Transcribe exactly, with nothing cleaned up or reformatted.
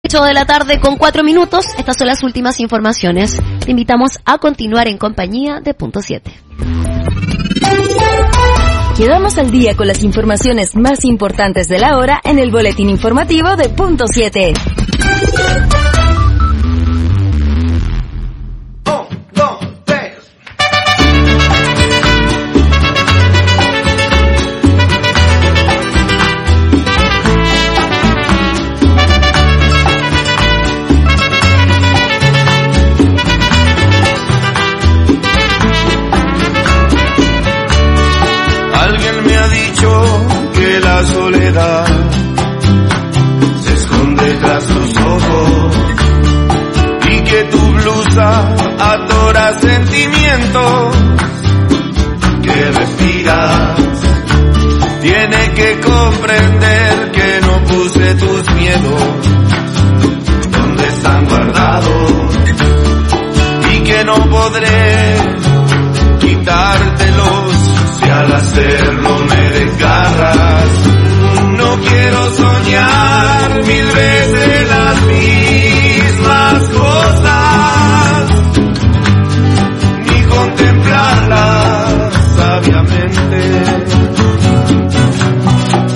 ocho de la tarde con cuatro minutos. Estas son las últimas informaciones. Te invitamos a continuar en compañía de Punto siete. Quedamos al día con las informaciones más importantes de la hora en el boletín informativo de Punto siete. Que la soledad se esconde tras tus ojos y que tu blusa atora sentimientos que respiras. Tiene que comprender que no puse tus miedos donde están guardados y que no podré quitártelos si al hacerlo me desgarras. No quiero soñar mil veces